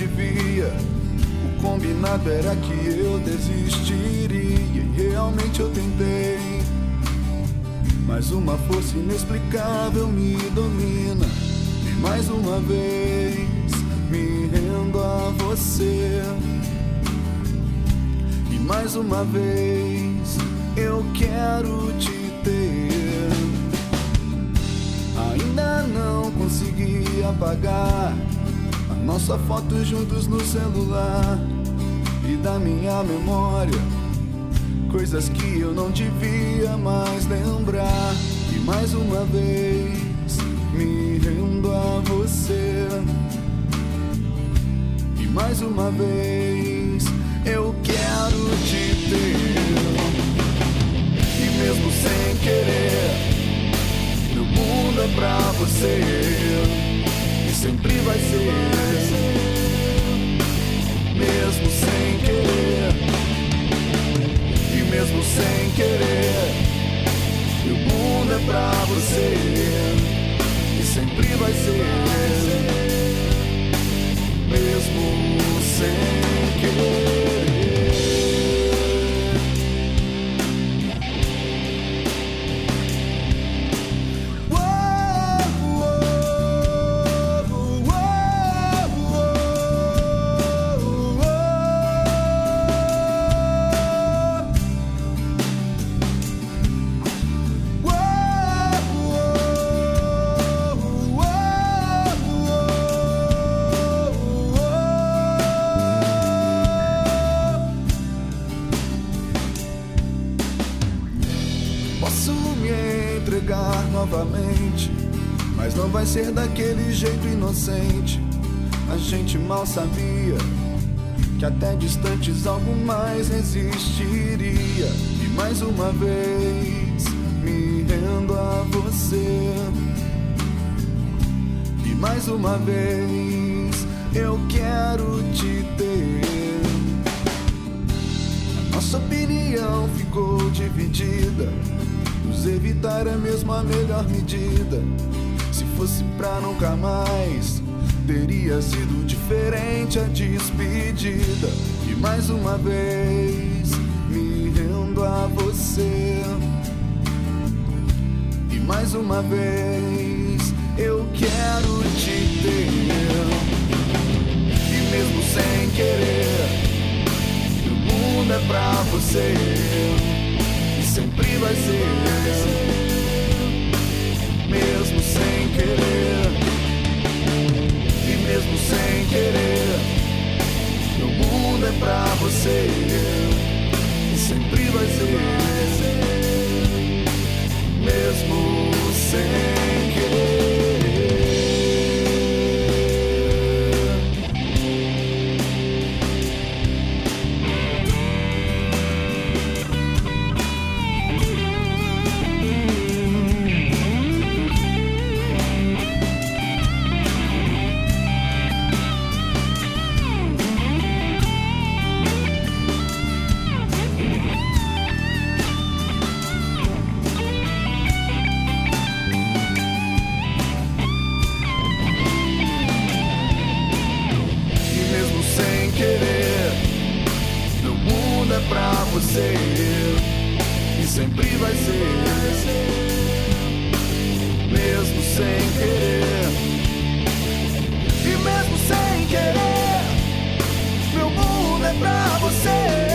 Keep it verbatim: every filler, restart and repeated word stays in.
devia. O combinado era que eu desistiria, e realmente eu tentei. Mas uma força inexplicável me domina, e mais uma vez me rendo a você. E mais uma vez eu quero te ter. Ainda não consegui apagar a nossa foto juntos no celular, e da minha memória coisas que eu não devia mais lembrar. E mais uma vez me rendo a você. E mais uma vez eu quero te ter. E mesmo sem querer, meu mundo é pra você, e sempre vai ser. Mesmo sem querer, e mesmo sem querer, meu mundo é pra você, e sempre vai ser. Mesmo sem querer. Posso me entregar novamente, mas não vai ser daquele jeito inocente. A gente mal sabia que até distantes algo mais resistiria. E mais uma vez me rendo a você. E mais uma vez eu quero te ter. A nossa opinião ficou dividida, nos evitar é mesmo a melhor medida. Se fosse pra nunca mais, teria sido diferente a despedida. E mais uma vez me rendo a você. E mais uma vez eu quero te ter. E mesmo sem querer, meu mundo é pra você, sempre vai ser. Mesmo sem querer, e mesmo sem querer, meu mundo é pra você, e sempre vai ser. Mesmo sem querer. Pra você, e sempre vai ser. Mesmo sem querer, e mesmo sem querer, meu mundo é pra você.